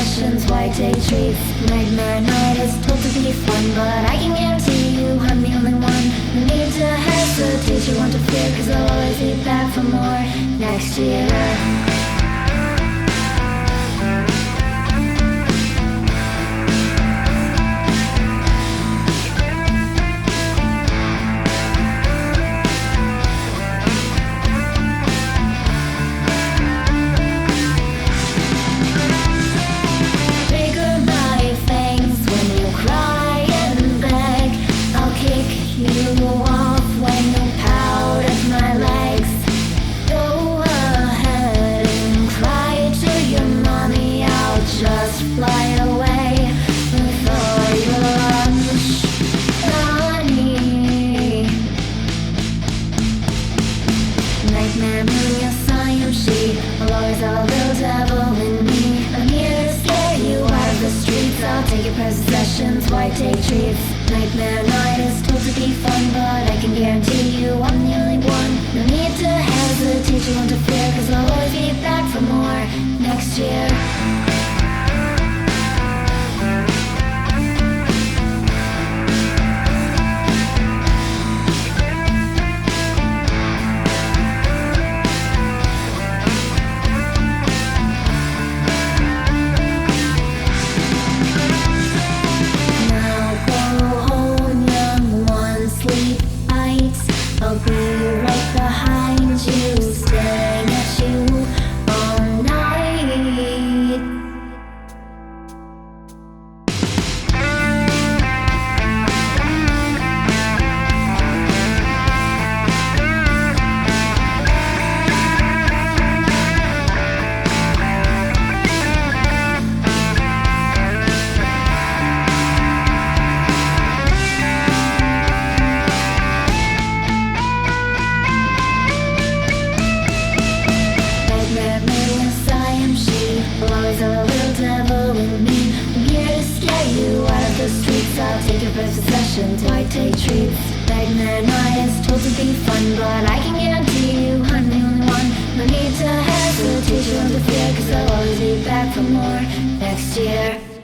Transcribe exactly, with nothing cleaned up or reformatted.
possessions, white day treats. Nightmare night is told to be fun, but I can guarantee you I'm the only one. No need to hesitate, you want to fear, cause I'll always be back for more next year. Fly away with all your lunch money. Nightmare moon, yes I am she. I'll always have a little devil in me. I'm here to scare you out of the streets. I'll take your possessions, white day treats. Nightmare night is told to be fun, but I can guarantee you I'm the only one. No need to hesitate, you want to fear, cause I'll always be back for more next year. I'll be right behind you, staring at you all night. Always a little devil in me. I'm here to scare you out of the streets. I'll take your possessions, white day treats. Nightmare night is told to be fun, but I can guarantee you I'm the only one. No need to hesitate, you want to fear, cause I'll always be back for more next year.